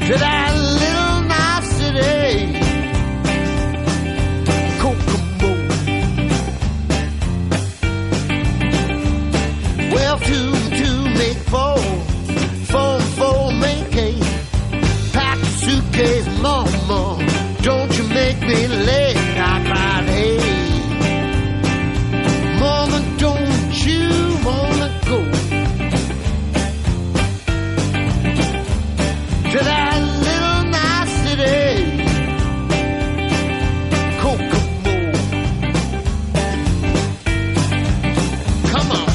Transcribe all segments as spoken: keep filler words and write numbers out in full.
to that little nice city, Kokomo. Well, two and two make four, four and four make eight. Pack a suitcase, mama, don't you make me late. I cried, hey, mama, don't you wanna go to that little nice city, Kokomo? Come on.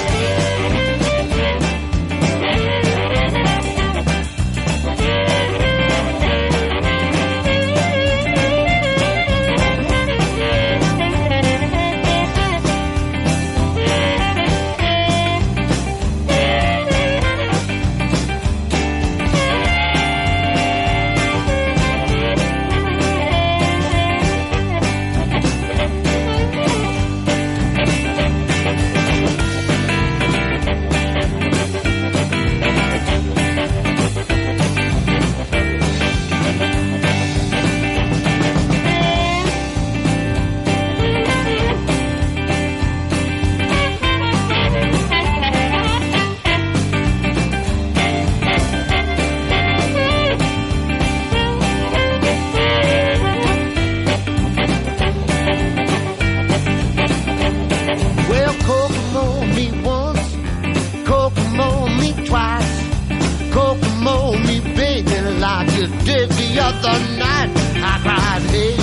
Well, Kokomo me once, Kokomo me twice, Kokomo me baby like you did the other night. I cried, hey,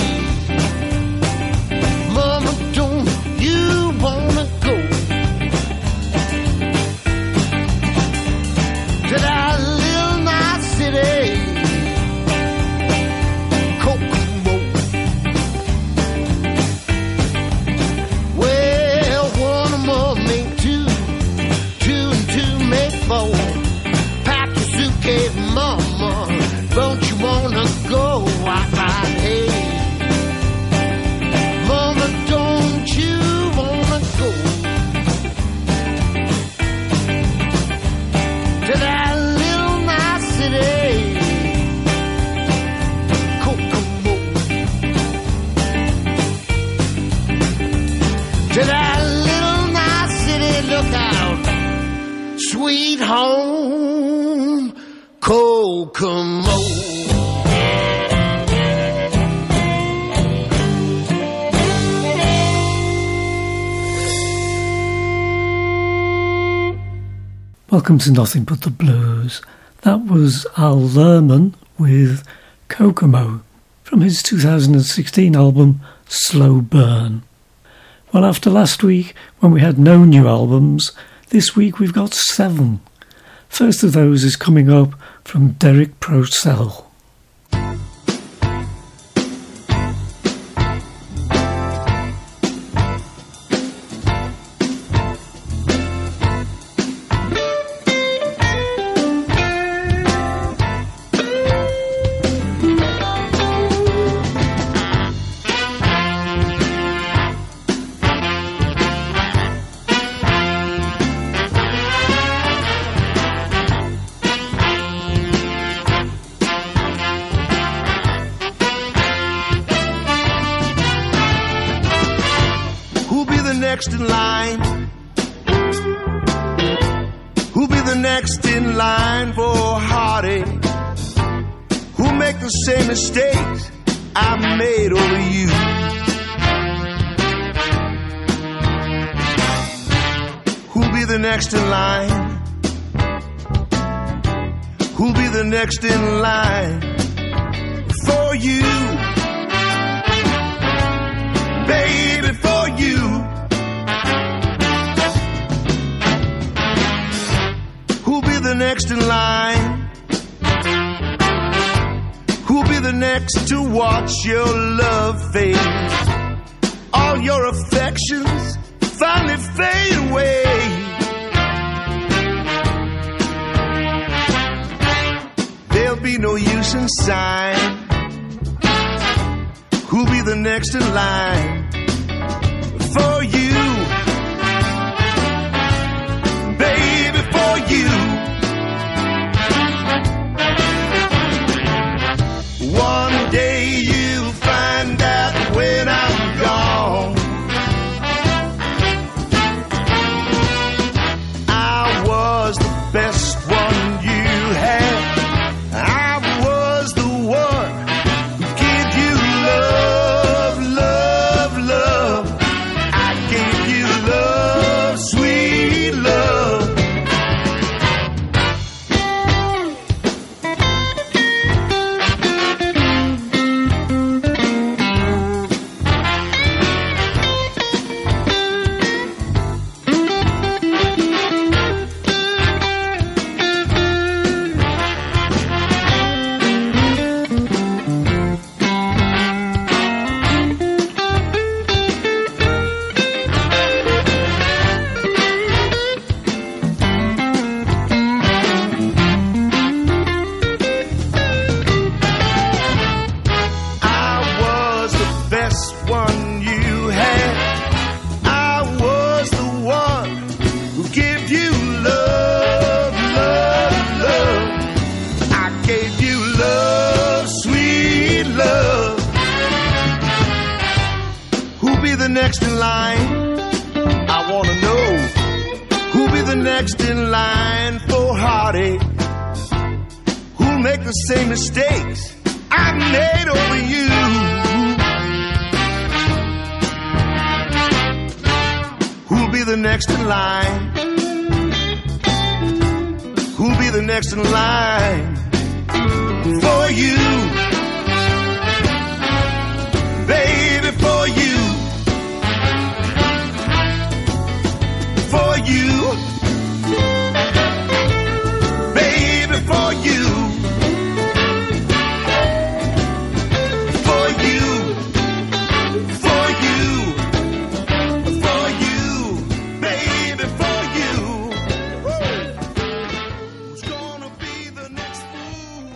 mama, don't you wanna go to that little nice city, Kokomo? Well, one more make two, two and two make four. Pack your suitcase, mama, don't you wanna go? I cried, hey, mama, don't you wanna go to that little nice city, Kokomo? To that little nice city, look out, sweet home, Kokomo. Welcome to Nothing But the Blues. That was Al Lerman with Kokomo from his two thousand sixteen album Slow Burn. Well, after last week when we had no new albums, this week we've got seven. First of those is coming up from Derek Procell. Next in line? Who'll be the next in line for heartache? Who'll make the same mistakes I made over you? Who'll be the next in line? Who'll be the next in line for you? Baby, for you. Who'll be the next in line? Who'll be the next to watch your love fade? All your affections finally fade away. There'll be no use in sighing. Who'll be the next in line for you? Baby, for you. the next in line? I wanna know who'll be the next in line for heartache. Who'll make the same mistakes I made over you? Who'll be the next in line? Who'll be the next in line for you? Baby, for you. For you. Baby, for you. For you. For you. For you. Baby, for you. Woo. Who's gonna be the next fool?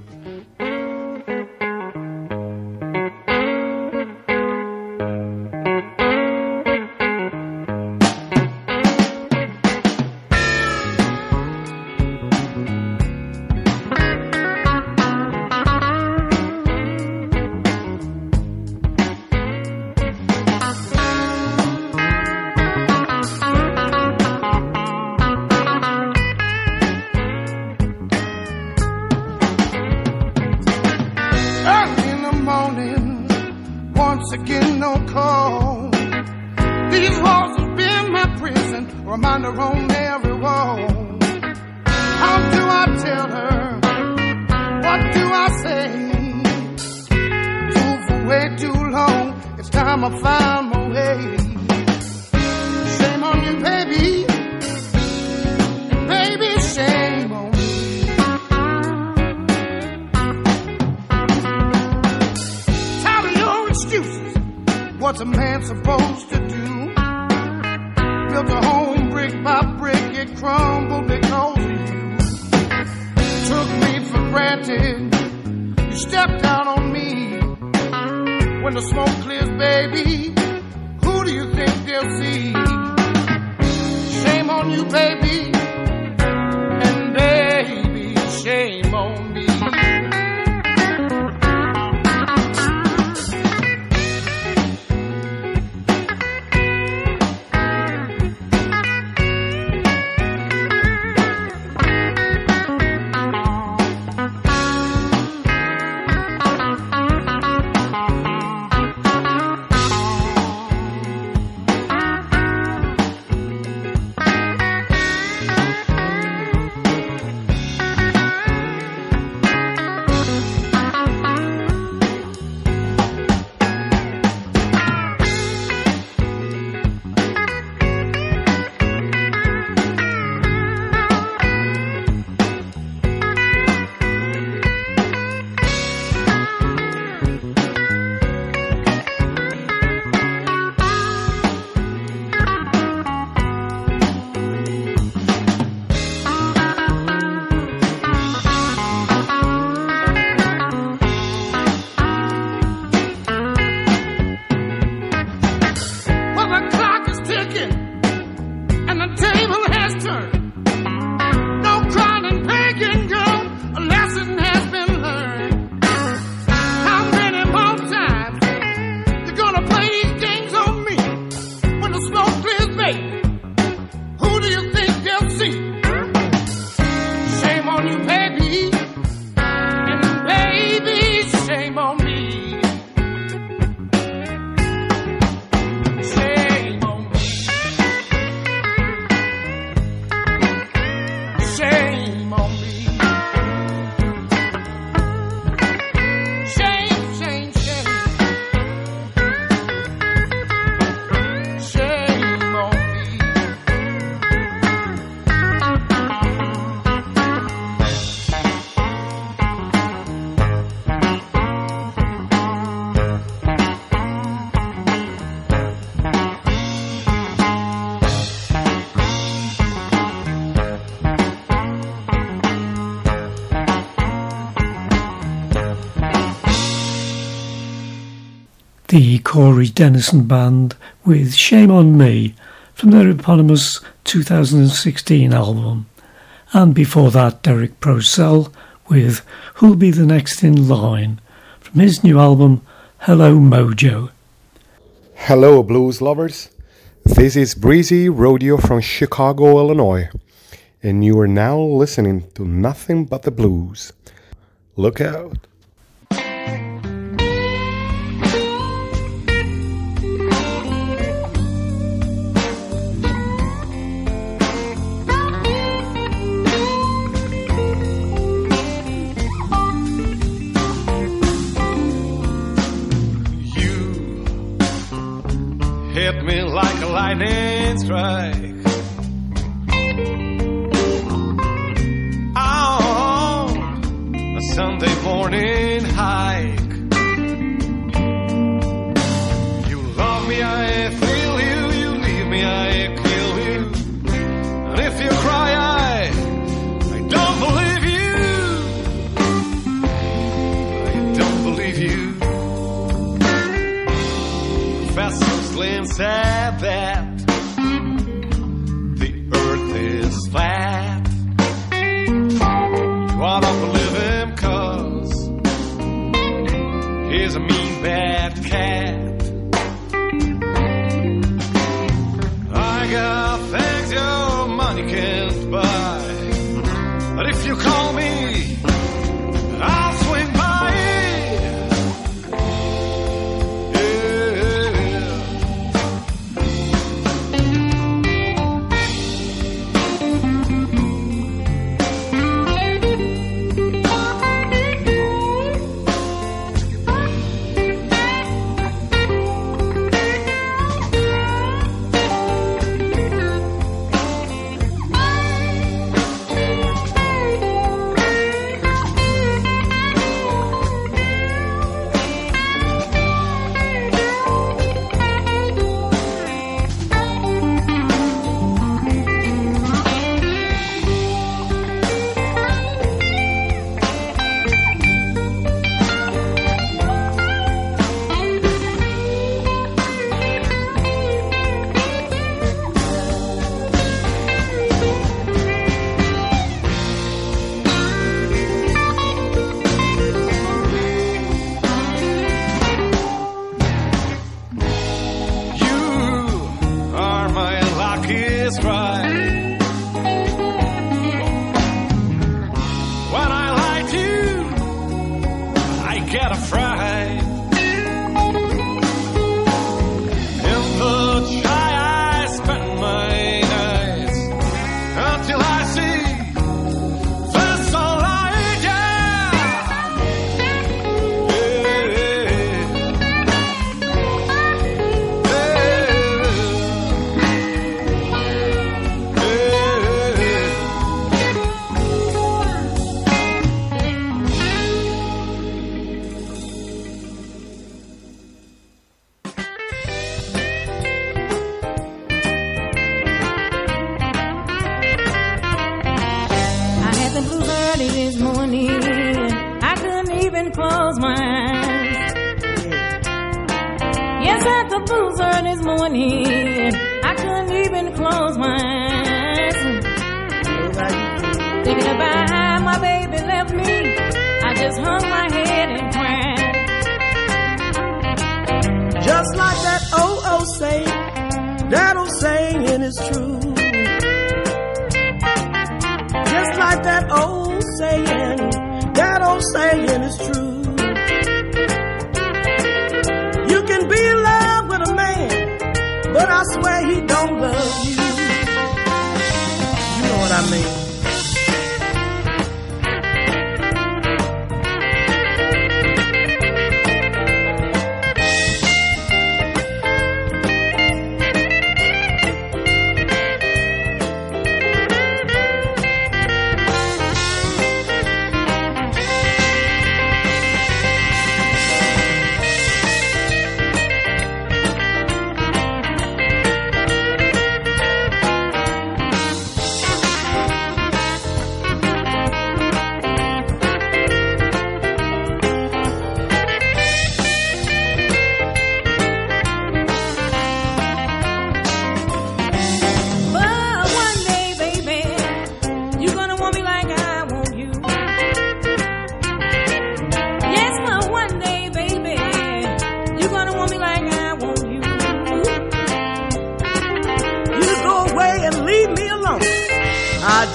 Early in the morning, once again no call. These walls have been my prison, reminder on every wall. How do I tell her? What do I say? Fool for way too long, it's time I find my way. Shame on you, baby. Baby, shame on me. Tired of your excuses. What's a man supposed to do? Built a home brick by brick, it crumbled because of you. Took me for granted. You stepped out on me. When the smoke clears, baby, who do you think they'll see? Shame on you, baby. And baby, shame on me. Well, the clock is ticking and the table has turned. No crying and begging, girl, a lesson has been learned. How many more times you gonna play these games on me? When the smoke clears, baby, who do you think they'll see? Shame on you, baby, and baby, shame on me. Shame on me. Shame on me. Shame, shame, shame. Shame on me. The Corey Dennison Band with Shame on Me from their eponymous two thousand sixteen album. And before that, Derek Procell with Who'll Be the Next in Line from his new album Hello Mojo. Hello, blues lovers. This is Breezy Rodeo from Chicago, Illinois, and you are now listening to Nothing But the Blues. Look out. Hit me like a lightning strike. On a Sunday morning hike. You love me, I feel you. You leave me, I kill you. And if you cry, I, I don't believe you. I don't believe you. Professor Slim said that the earth is flat. You ought to believe him 'cause he's a mean bad cat. I got things your money can't buy, but if you call me, I'll swing by.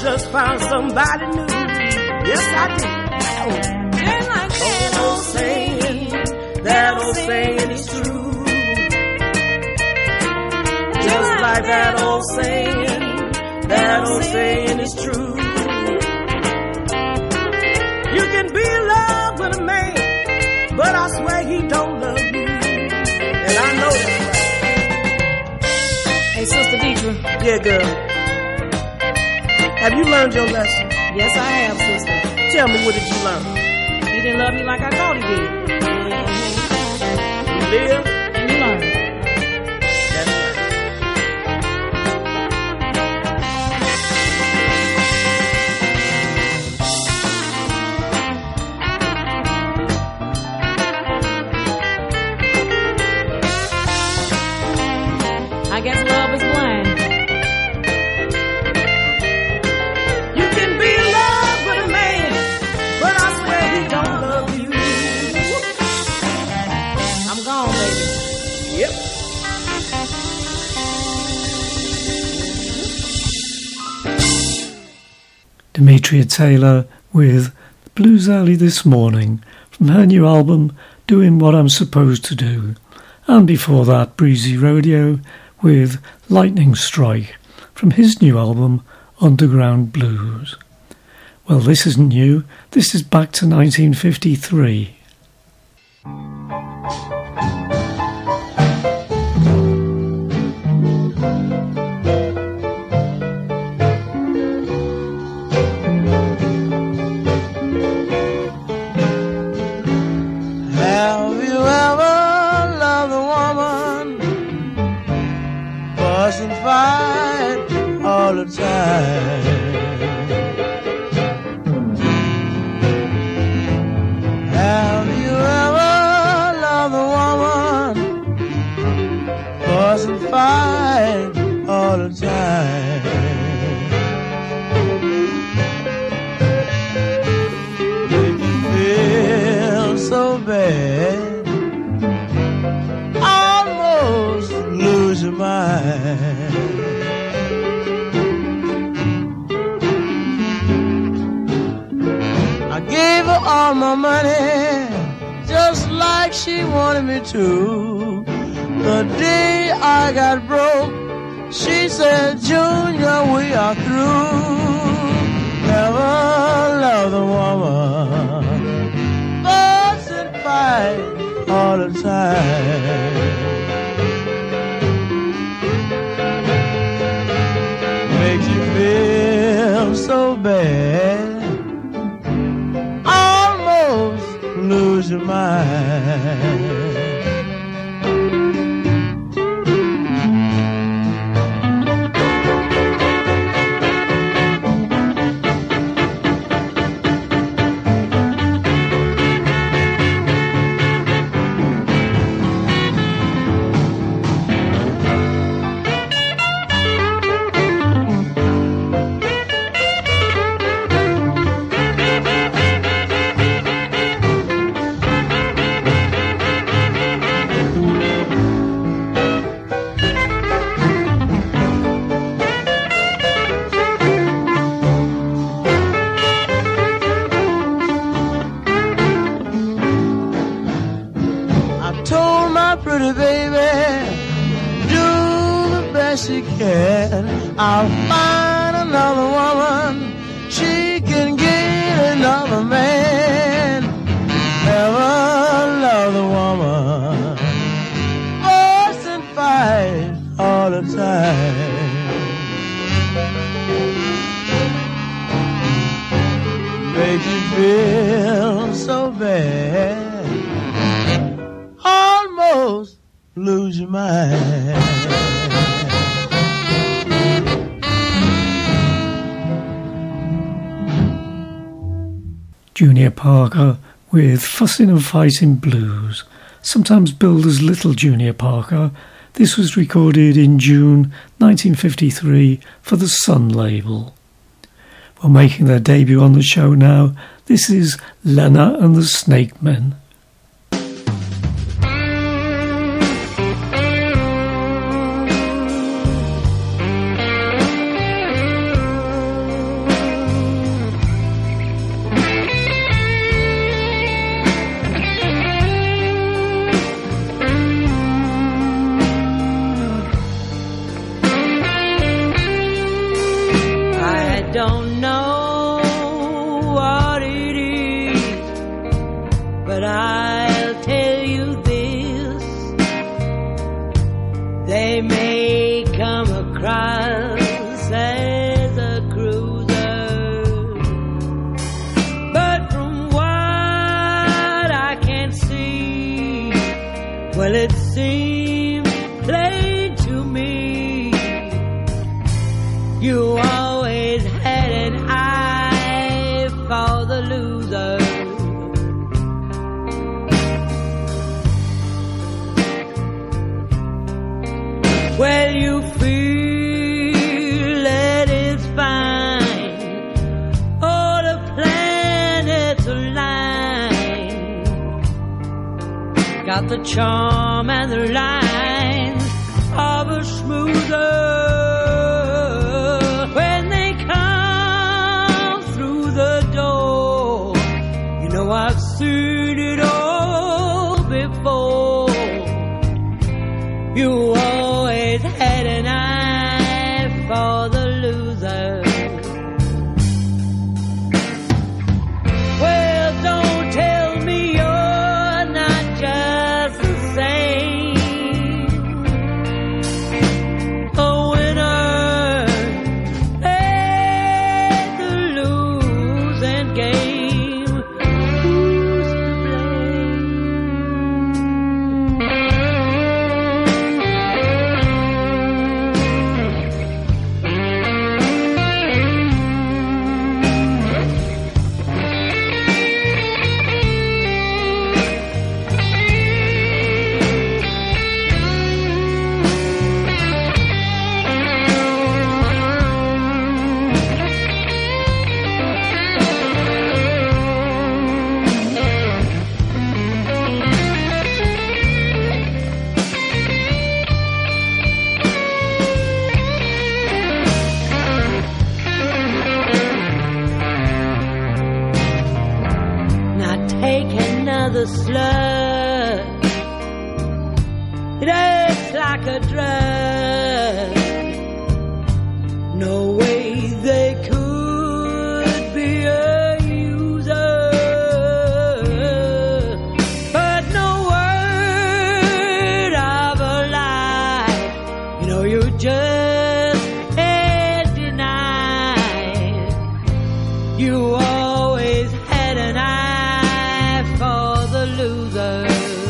just found somebody new. Yes, I did. Just like that old saying, that old saying is true. Just like that old saying, that old saying is true. You can be in love with a man, but I swear he don't love you. And I know that's right. Hey, Sister Deidre. Yeah, girl. Have you learned your lesson? Yes, I have, sister. Tell me, what did you learn? He didn't love me like I thought he did. You live and you learn. That's right. I guess love is blind. You can be in love with a man, but I swear he don't love you. I'm gone, baby. Yep. Demetria Taylor with Blues Early This Morning from her new album Doing What I'm Supposed to Do. And before that, Breezy Rodeo with Lightning Strike from his new album Underground Blues. Well, this isn't new, this is back to nineteen fifty-three. Have you ever loved a woman, fuss and fight all the time? Have you ever loved a woman, fuss and fight all the time? Make you feel so bad, almost lose your mind. I gave her all my money, just like she wanted me to. The day I got broke, she said, Junior, we are through. Never loved a woman, fuss and fight all the time. Makes you feel so bad, almost lose your mind. She can. I'll find another woman, she can get another man. Never love the woman, fuss and fight all the time. Make you feel so bad, almost lose your mind. Junior Parker with Fussin' and Fightin' Blues, sometimes billed as Little Junior Parker. This was recorded in June nineteen fifty-three for the Sun label. Well, making their debut on the show now, this is Lena and the Snake Men. but I'll tell you this, they may come across as a cruiser, but from what I can see, well, it seems plain to me, you always had an eye for the loser. Well, you feel that it's fine, all the planets align, got the charm and the lines of a schmoozer. When they come through the door, you know I've seen it all before. You always had an eye for the loser. Well, don't tell me you're not just the same. A winner at the losing game. Who's to blame? The slug, it acts like a drug. No way they could be a user, but no word of a lie. You know you just can't deny. You always had an eye for the loser.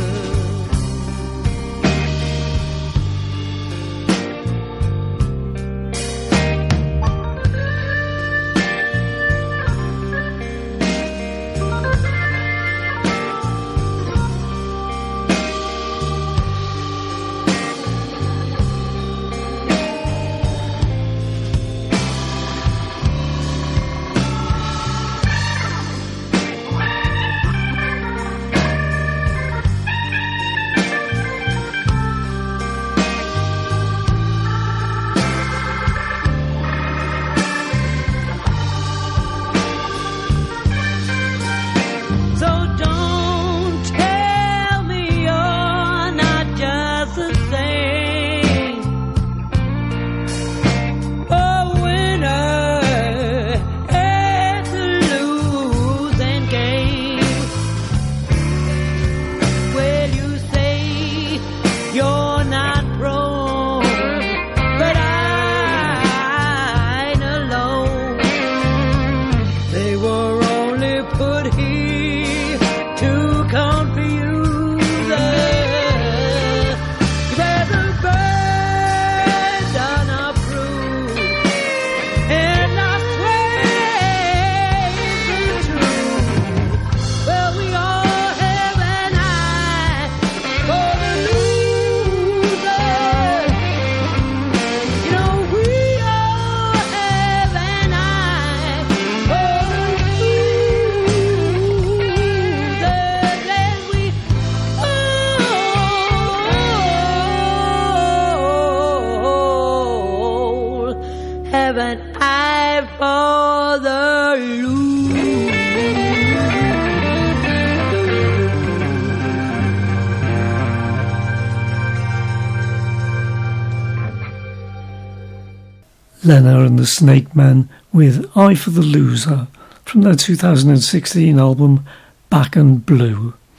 Lena and the Snake Man with Eye for the Loser from their two thousand sixteen album Back and Blue.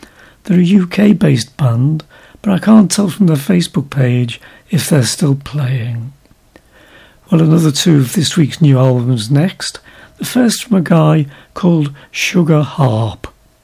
They're a U K-based band, but I can't tell from their Facebook page if they're still playing. Well, another two of this week's new albums next. The first from a guy called Sugar Harp.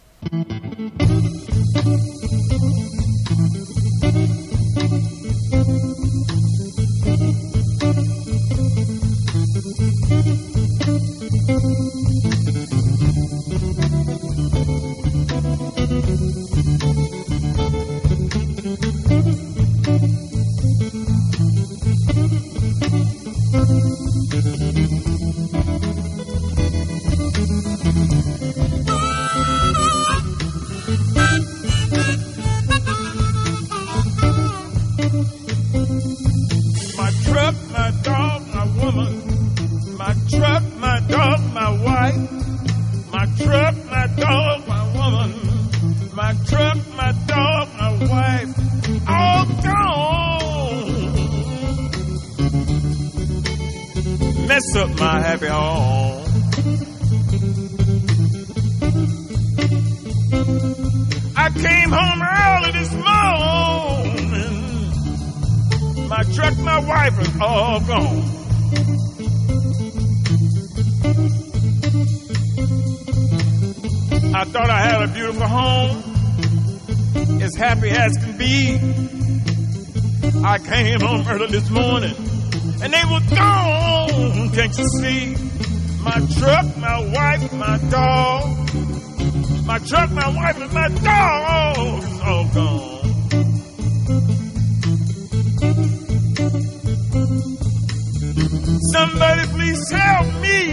My happy home. I came home early this morning. My truck, my wife is all gone. I thought I had a beautiful home, as happy as can be. I came home early this morning, and they were gone, can't you see? My truck, my wife, my dog. My truck, my wife, and my dog is all gone. Somebody please help me.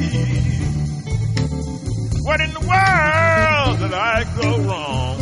What in the world did I go wrong?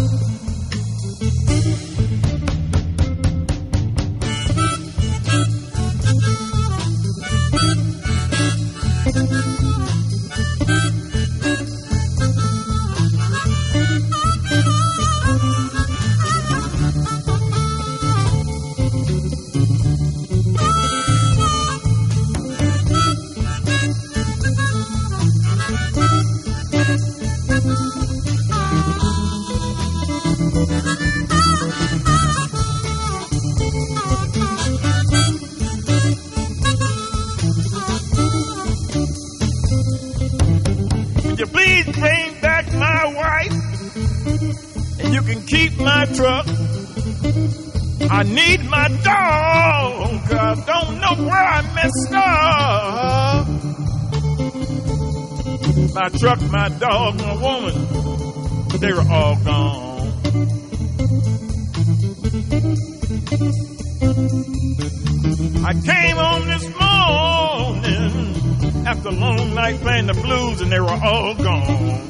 Truck. I need my dog, 'cause I don't know where I messed up. My truck, my dog, my woman, they were all gone. I came home this morning after a long night playing the blues, and they were all gone.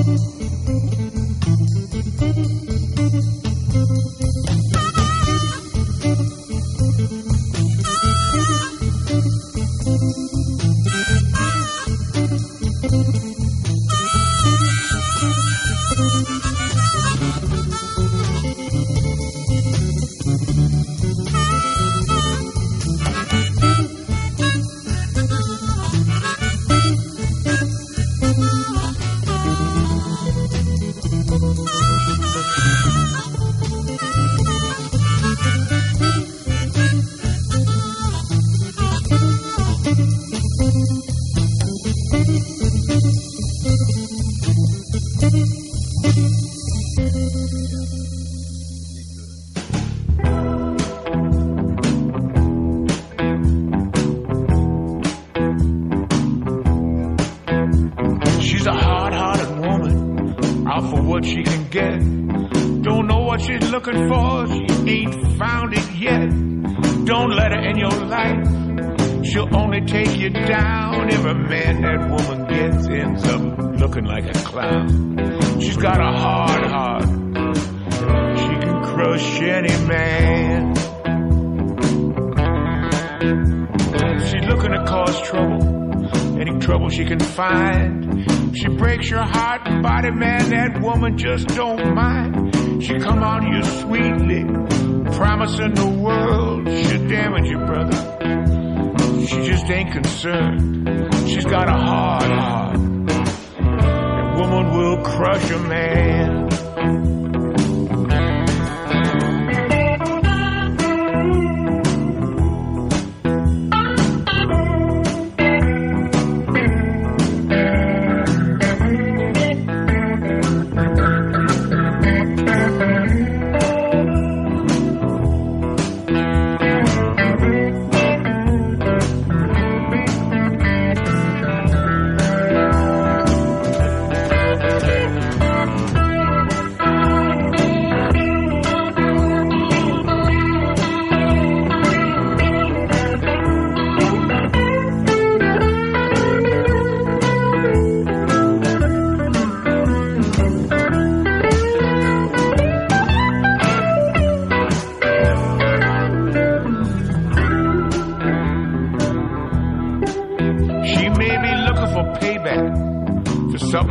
Looking for, she ain't found it yet. Don't let her in your life. She'll only take you down. Every man that woman gets ends up looking like a clown. She's got a hard heart. She can crush any man. She's looking to cause trouble. Any trouble she can find. She breaks your heart and body, man. That woman just don't mind. She come on you sweetly, promising the world. She'll damage you, brother. She just ain't concerned. She's got a hard heart. That woman will crush a man.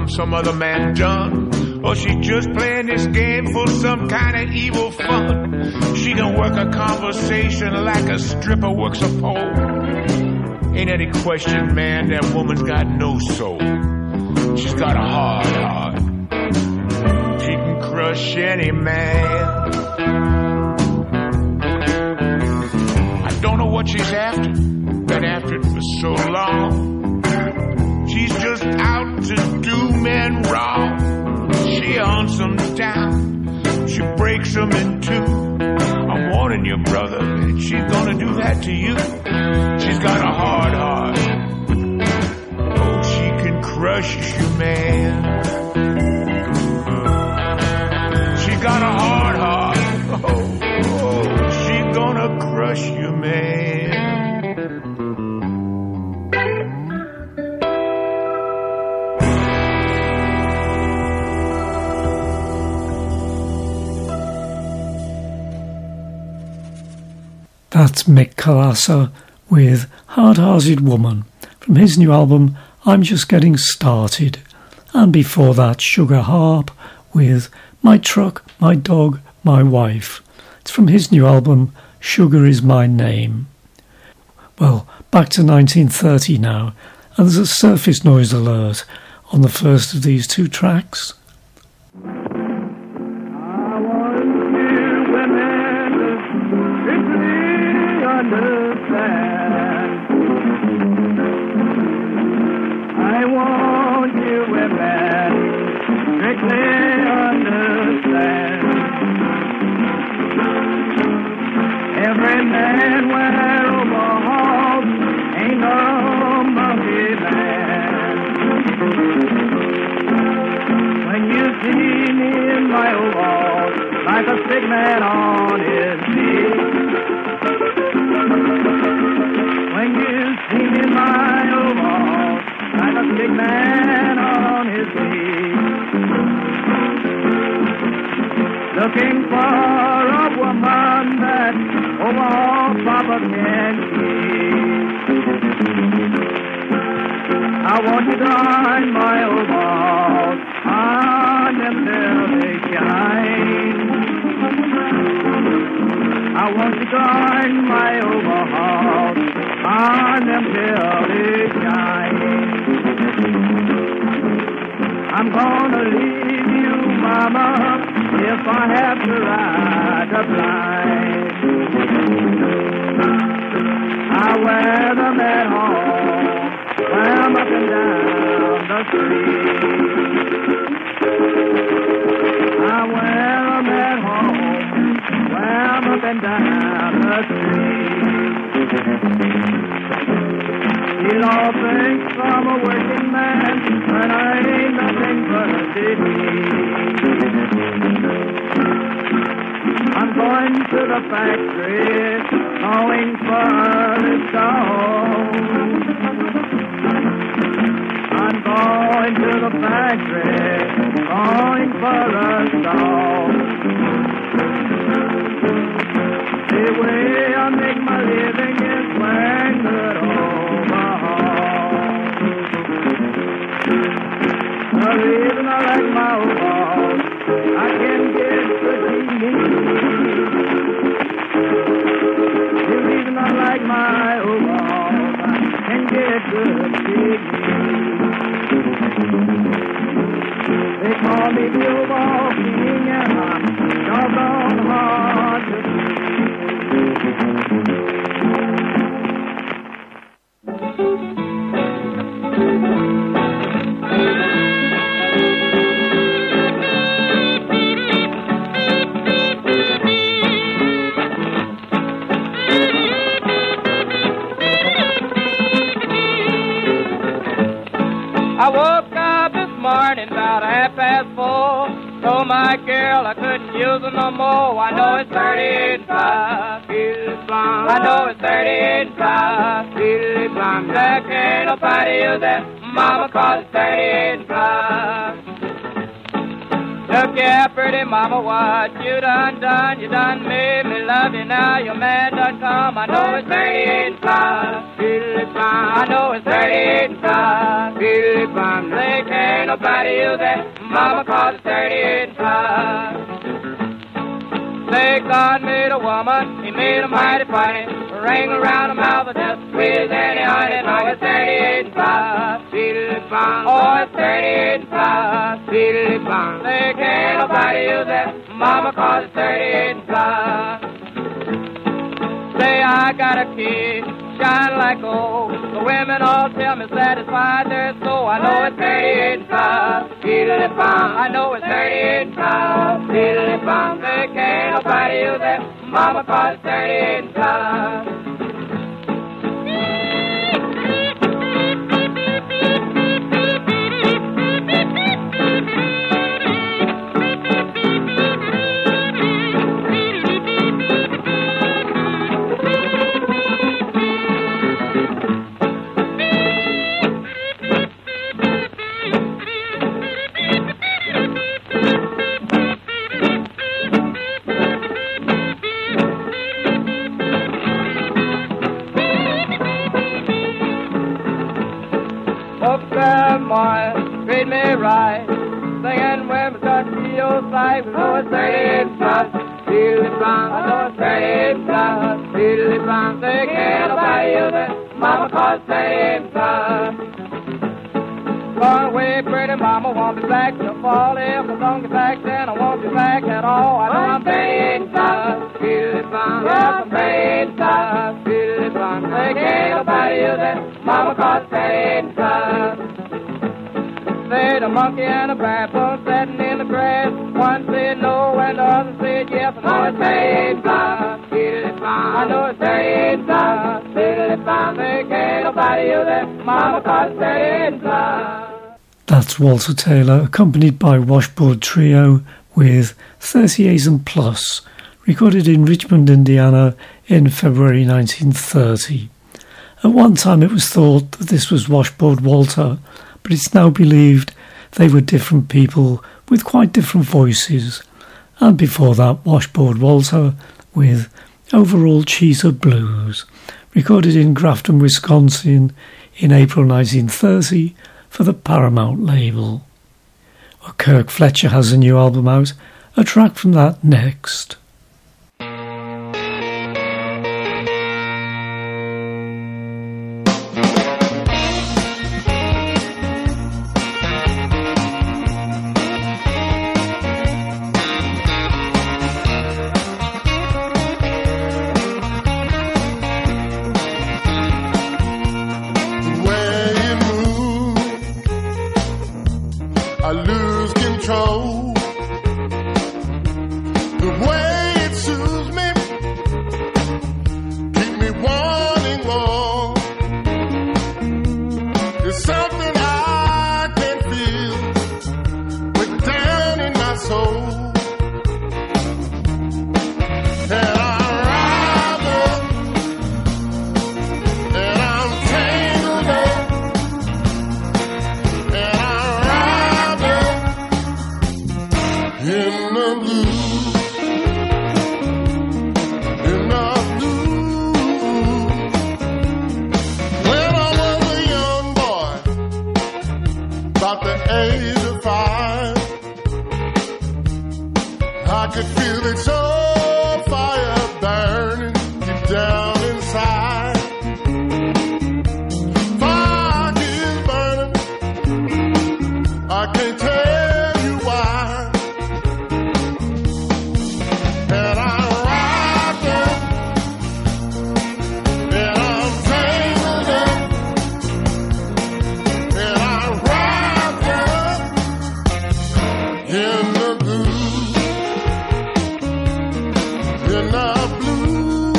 what some other man done, or she just playing this game for some kind of evil fun. She can work a conversation like a stripper works a pole. Ain't any question, man, that woman's got no soul. She's got a hard heart. She can crush any man. I don't know what she's after. Been after it for so long. She's just out to do men wrong. She hunts them down. She breaks them in two. I'm warning you, brother, that she's gonna do that to you. She's got a hard heart. Oh, she can crush you, man. She got a hard heart. Oh, oh, she's gonna crush you, man. That's Mick Kolassa with Hard-Hearted Woman from his new album I'm Just Getting Started. And before that, Sugar Harp with My Truck, My Dog, My Wife. It's from his new album Sugar Is My Name. Well, back to nineteen thirty now, and there's a surface noise alert on the first of these two tracks. I want you women strictly understand. Every man wear overalls ain't no monkey man. When you see me in my overalls, like a sick man on his feet. When you see me in my overalls, like a sick man on his feet, looking for a woman that overall Papa can keep. I want you to iron my overalls on them till they shine. I want you to iron my overalls on them till they shine. I'm gonna leave you, Mama, if I have to ride a blind. I wear them at home, wear them up and down the street. I wear them at home, wear them up and down the street. You'll all think I'm a working man, and I ain't nothing but a city. I'm going to the factory, going for the stone. I'm going to the factory, going for the stone. The way I make my living is wearing good overalls. The reason I like my overalls, I can get pretty neat. The reason I like my overalls, I can get good big meat. They call me the overall king, and I'm doggone hard to see. I woke up this morning about half past four. Told my girl I couldn't use her no more. I know it's thirty-eight and five. I know it's thirty-eight and five. There can't nobody use that, Mama, cause it's thirty-eight and five. Look here, pretty mama, what you done done? You done made me love you now. Your man done come. I know it's thirty-eight five. I know it's thirty-eight five. They can't nobody use that. Mama called it thirty-eight five. Say God made a woman. He made a mighty funny. Ring around the mouth of death. Sweet as any honey. Now it's thirty-eight five. Oh, it's thirty-eight five. They can't nobody use that. Mama calls it thirty-eight five. Say I got a key, shine like gold. The women all tell me satisfied their soul. I know it's thirty-eight five. I know it's thirty-eight five. They can't nobody use that. Mama calls it thirty-eight five. Treat me right, singing when we touch your side. We know it's thirty-eight plus, feel it fun. I know it's thirty-eight plus, feel it fun. They can't nobody use it, mama calls thirty-eight plus. Gone away, pretty mama, won't be back till fall. If I don't get back, then I won't be back at all. I know I'm thirty-eight plus, feel it fun. Yes, I'm thirty-eight plus, feel it fun. They can't nobody use it, mama calls thirty-eight plus. Say the monkey and the baboon sitting in the grass. One said no and the other said yes. I know it's thirty-eight five. I know it's thirty-eight five. They can't nobody use it. Mama calls it thirty-eight five. That's Walter Taylor, accompanied by Washboard Trio with thirty-eight and Plus, recorded in Richmond, Indiana in February nineteen thirty. At one time it was thought that this was Washboard Walter, but it's now believed they were different people with quite different voices. And before that, Washboard Walter with Overall Cheetah Blues, recorded in Grafton, Wisconsin in April nineteen thirty for the Paramount label. Well, Kirk Fletcher has a new album out, a track from that next. In the blue.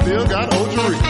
still got old Jerry.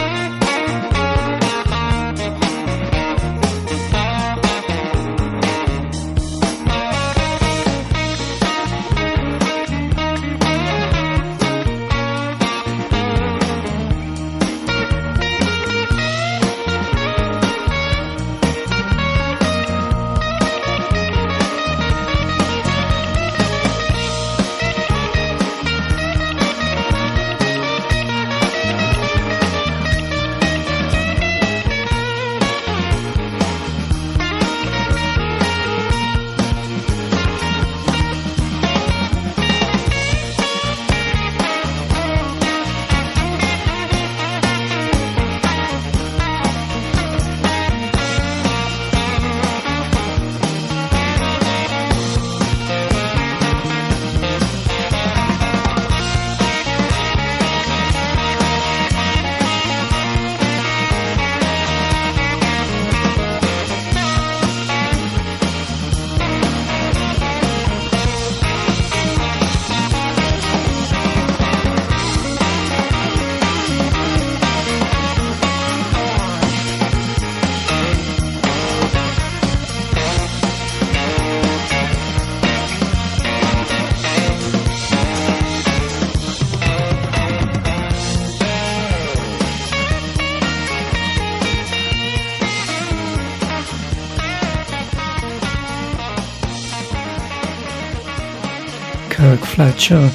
Kirk Fletcher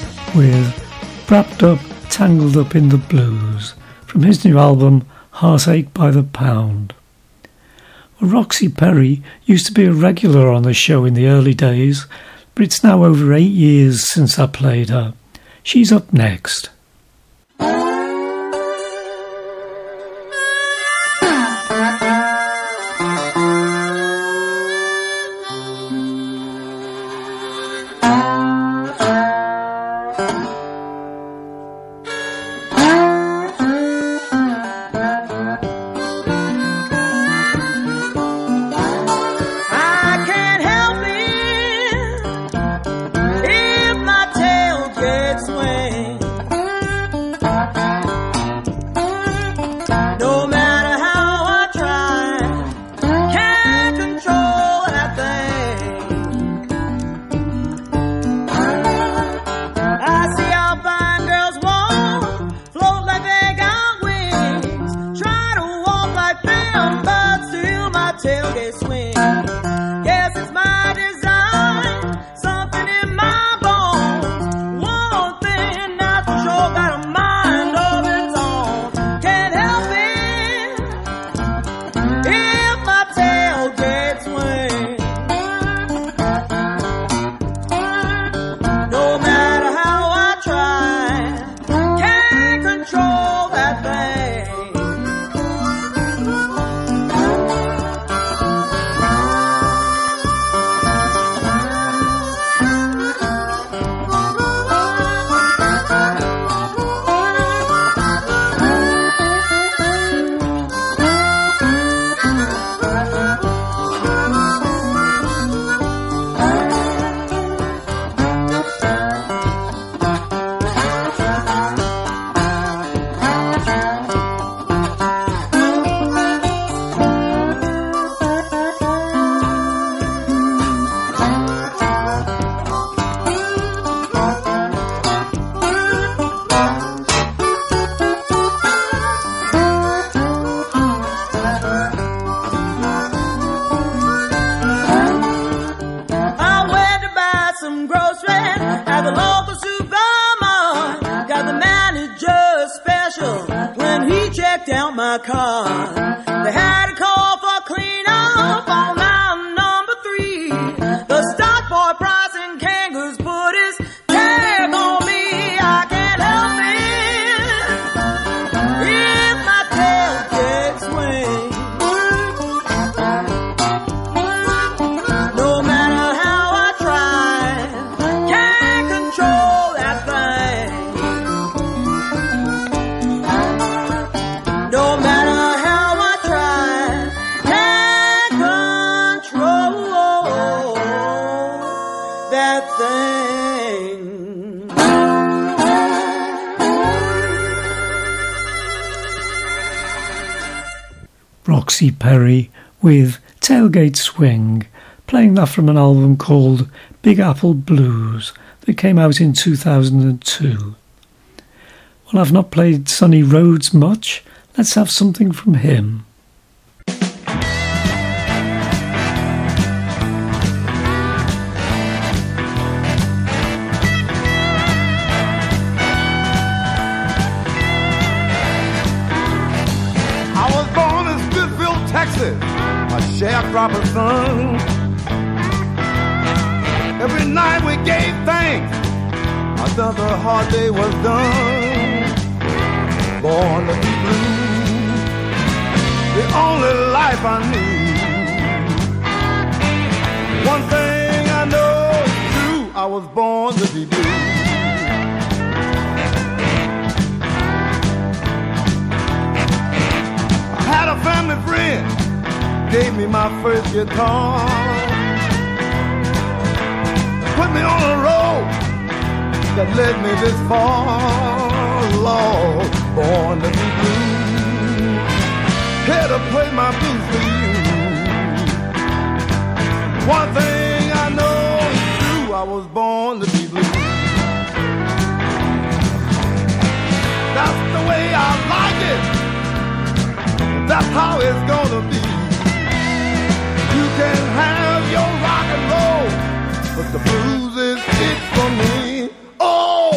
with Wrapped Up, Tangled Up in the Blues from his new album Heartache by the Pound. Well, Roxy Perry used to be a regular on the show in the early days, but it's now over eight years since I played her. She's up next. No matter how I try, Roxy Perry with Tailgate Swing, playing that from an album called Big Apple Blues that came out in two thousand two. Well, I've not played Sonny Rhodes much. Let's have something from him. Sharecropper's son. Every night we gave thanks until the hard day was done. Born to be blue, the only life I knew. One thing I know is true, I was born to be blue. I had a family friend, gave me my first guitar, put me on a road that led me this far. Lord, born to be blue, here to play my blues for you. One thing I know is true, I was born to be blue. That's the way I like it, that's how it's gonna be. You can have your rock and roll, but the blues is it for me. Oh!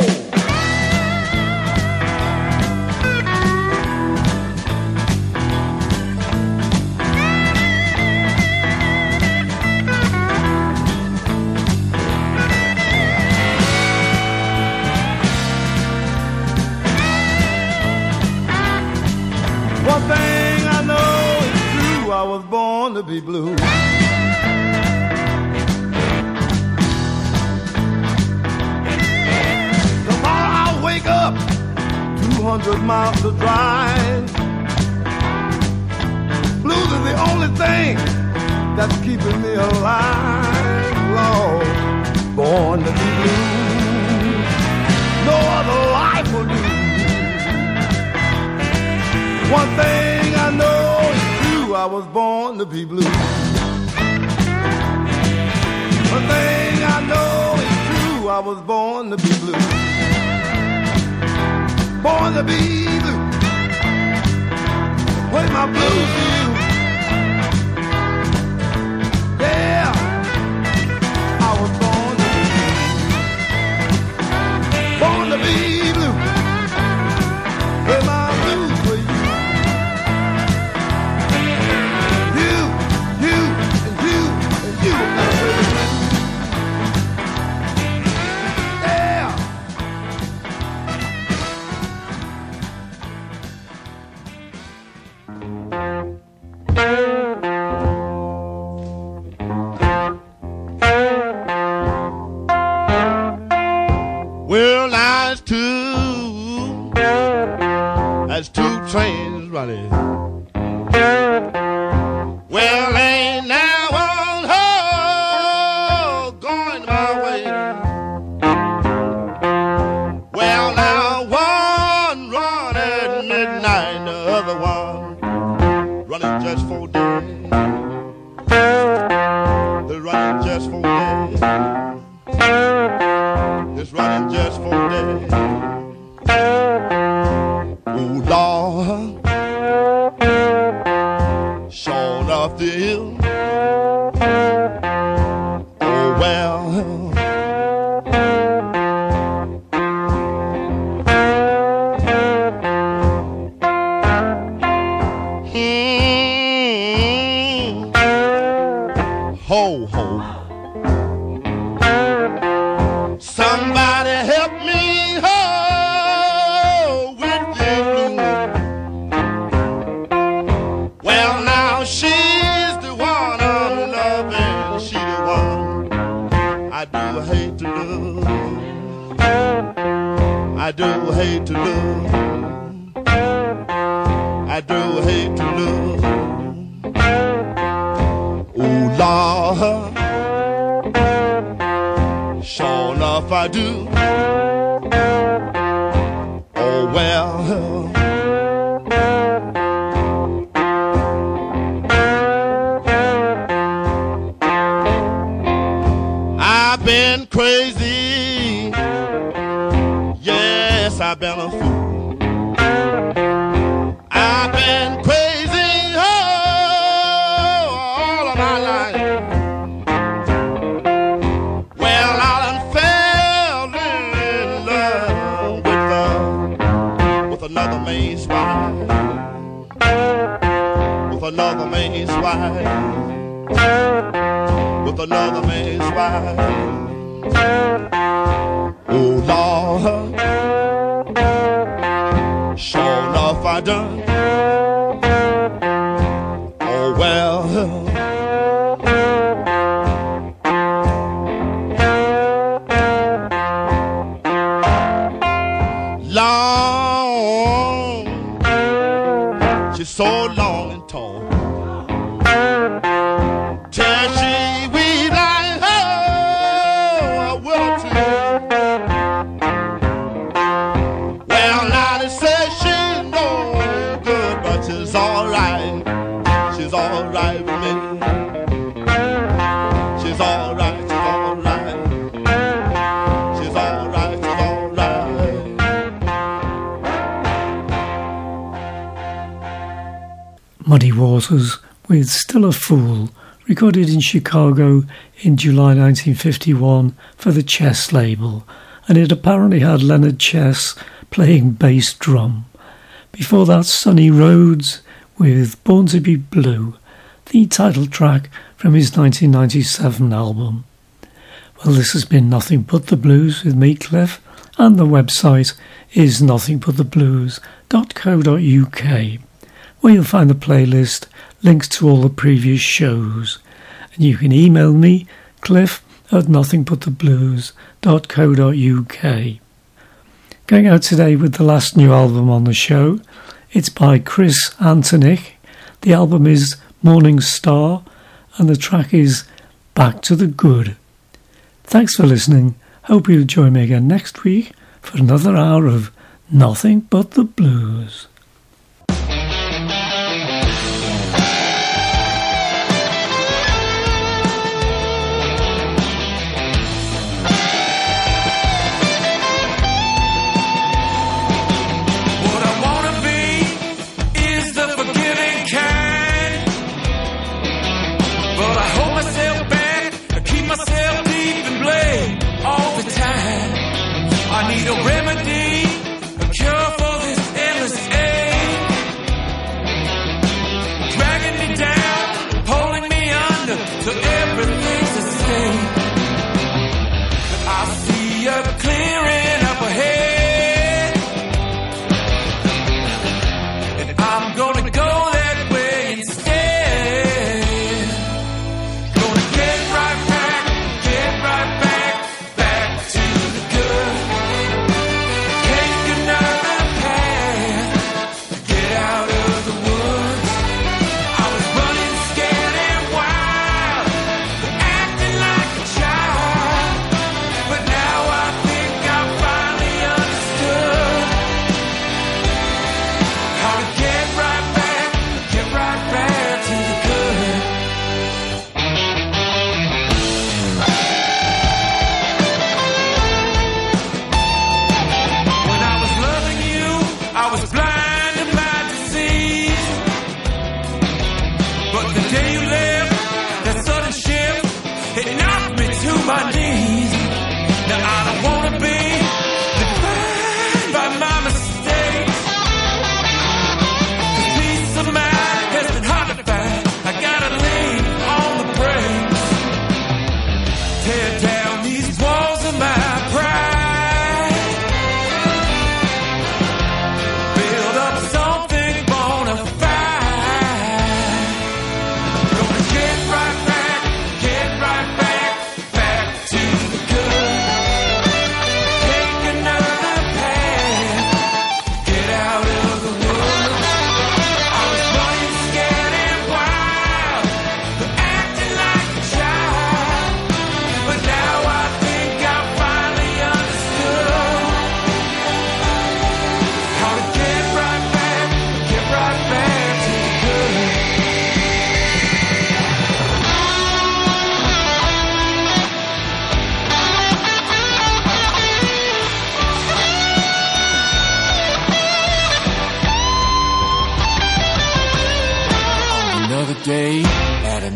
One thing I know is true, I was born to be blue. Up two hundred miles to drive. Blues is the only thing that's keeping me alive. Lord, born to be blue, no other life will do. One thing I know is true, I was born to be blue. One thing I know is true, I was born to be blue. Born to be blue, play my blues for you. Yeah, I was born to be blue. Born to be blue, play my blues for you. You, you, and you, and you. Well, that's two, that's two trains running. Well, ain't now one ho going my way. Well, now one run at midnight, the other one running just for days. They're running just for days. It's running just for days. Oh Lord, sure enough the hill. Oh well, hmm. Ho ho. Somebody help me, ho, with the blues. Well, now she's the one I'm loving. She's the one I do hate to love. I do hate to love. I do hate to love. Oh, Lord, sure enough I do. Oh well, Yes, I've been a fool. I've been crazy oh, all of my life. Well, I done fell in love with, uh, with another man's wife. With another man's wife. With another man's wife. Oh, Lord, sure enough I done. Oh, well, long, she's so long and tall. Till she weave like oh, a willow tree. Well, now they say she's no good, but she's alright. She's alright with me. She's alright, she's alright. She's alright, she's alright. Muddy Waters with Still a Fool, recorded in Chicago in July nineteen fifty-one for the Chess label, and it apparently had Leonard Chess playing bass drum. Before that, Sonny Rhodes with Born to be Blue, the title track from his nineteen ninety-seven album. Well, this has been Nothing But the Blues with me, Cliff, and the website is nothing but the blues dot co dot uk, where you'll find the playlist, links to all the previous shows, and you can email me, Cliff, at nothing but the blues dot co dot uk. Going out today with the last new album on the show. It's by Chris Antonik. The album is Morning Star, and the track is Back to the Good. Thanks for listening. Hope you'll join me again next week for another hour of Nothing But the Blues. I need a remedy, a cure for this endless air.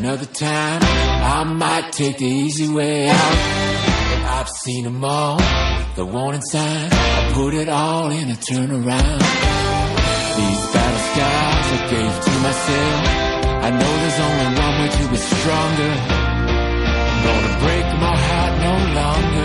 Another time, I might take the easy way out. I've seen them all, the warning signs. I put it all in a turnaround. These battle scars I gave to myself. I know there's only one way to be stronger. I'm gonna break my heart no longer.